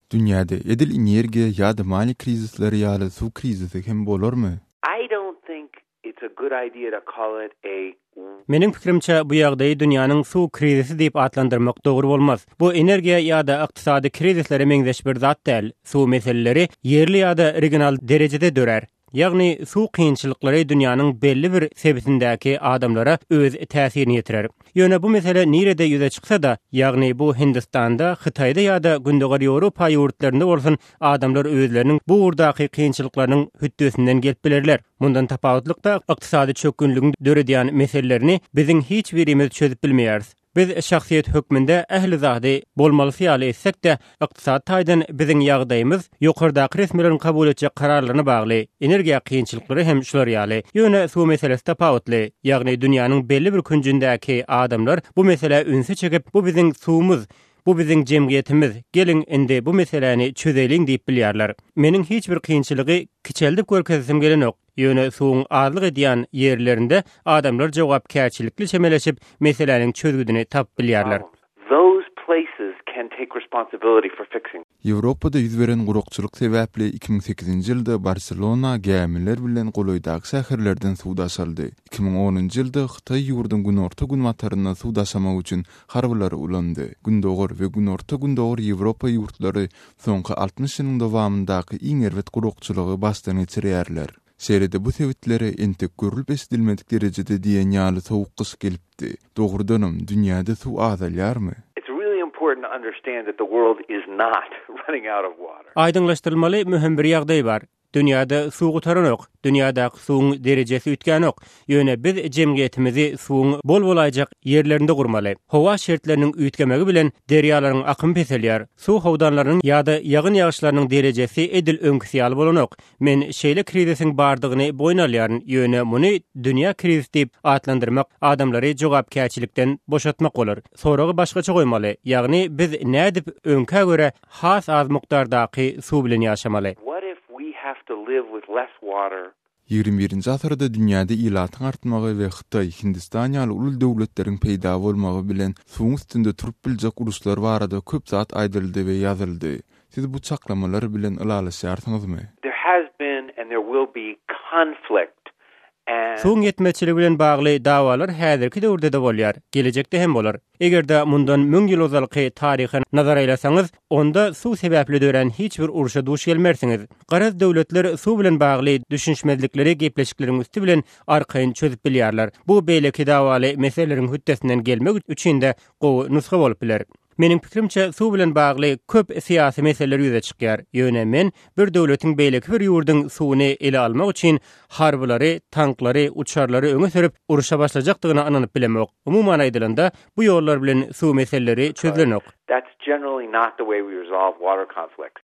Dünyada edil energiya ýa-da mali krizisleri ýa-da suw krizisi hem bolarmy? I don't think it's a good idea to call it a Mening pikirimçe bu ýagdaýy dünýäniň suw krizisi diýip atlandyrmak dogry bolmaz. Bu energiýa ýa-da ykdysady krizislere meňzeş bir zat däl. Suw meseleleri yerli ýa-da regional derejede dörer. Ýagny suw kynçylyklary dünýäniň belli bir sebitindäki adamlara öz täsirini ýetirer. Ýöne bu mesele nirede ýüze çyksa da, ýagny bu Hindistanda, Hytaýda ýa-da Gündoğar Ýewropa ýurtlarynda bolsun, adamlar özleriniň bu urdaky kynçylyklarynyň hüddesinden gelip bilerler. Mundan tapawutlykda ykdysady çökünlügiň döredýän meselelerini biziň hiç birimiz çözüp bilmeýäris. Biz şahsiýet hökmünde ähli zady bolmaly fiýal etsek de, ykdysat taýdan biziň ýagdaýymyz ýokardaky resmilerin kabul etjek kararlaryna bagly. Energiýa kynçylyklary hem şular ýaly. Ýöne suw meselesi tapawutly. Ýagny dünýäniň belli bir küncündäki adamlar bu mesele ünse çekip bu biziň suwumyz, bu biziň jemgyýetimiz, gelin indi bu meseleni çözeýin diýip bilýärler. Meniň hiç bir kynçylygy kiçeldip görkezim gelenok. Ýöne suwuň azlyk edýän ýerlerinde adamlar jogapkärçilikli çemeleşip meseleniň çözgüdini tap bilýärler. Those places can take responsibility for fixing. Ýewropada ýüz beren gurukçylyk sebäpli 2008-nji ýylda Barcelona gämiler bilen goloýdaky şäherlerden suw daşaldy. 2010-njy ýylda Hytaý ýurdun günorta günwataryna suw daşamak üçin harbylar ulandy. Gündoğar we günorta Gündoğar Ýewropa ýurtlary soňky 60 ýylyň dowamyndaky iň erwet gurukçylygy başdan geçirýärler. Şeýlede bu sebitleri entek görülip esdilmedik derejede diýen ýaly sowuk kış gelipdi. Dogrudanam dünýäde suw azalýarmy? It's really important to understand that the world is not running out of water. Aýdyňlaşdyrylmaly mühim bir ýagdaý bar. Dünýäde suw gutaranok, dünýäde suwuň derejesi ütgänok. Ýöne biz jemgyýetimizi suwuň bol ajak ýerlerinde gurmaly. Howa şertleriniň ütgemegi bilen derýalaryň akym peselýär. Suw howdanlarynyň ýa-da ýagyn ýagyşlarynyň derejesi edil öňküsýal bolanok. Men şeýle krizisiň bardygyny boýnalýaryn, ýöne muny dünýä krizisi diýip atlandyrmak adamlary jogapkärçilikden boşatmak bolar. Soragy başgaça goýmaly. Ýagny biz nädip öňkä görä has az mukdardaky suw bilen ýaşamaly. Have to live with less water. 21-nji asyrda dünýäde ilatyň artmagy we Hytaý, Hindistan ýaly uly döwletleriň peýda bolmagy bilen suwuň üstünde turup biljek uruslar barada köp zat aýdyldy we ýazyldy. Siz bu çaklamalar bilen ylalaşýarsyňyzmy? There has been and there will be conflict. Suwuň ýetmeçiligi bilen bagly dawalar häzirki döwürde de bolýar, gelecekde hem bolar. Eger-de mundan 1000 ýyl ozalky taryhy nazar aýlasaňyz, onda suw sebäpli dören hiç bir uruşa duş gelmersiňiz. Garaz döwletler suw bilen bagly düşünşmezlikleri gepleşikleriň üstü bilen arkaýyn çözüp bilýärler. Bu beýleki dawaly meseleleriň hüddesinden gelmek üçin de gowy nusga bolup biler. Mening pikirimçe suw bilen bagly köp syýasy meseleler ýüze çykýar. Ýöne men bir döwletiň beýleki bir ýurdyň suwuny ele almak üçin harbylary, tanklary, uçarlary öňe sürüp uruşa başlajakdygyna ananyp bilemek. Umumyň aýdylanda bu ýollar bilen suw meseleleri çözülenok. That's generally not the way we resolve water conflicts.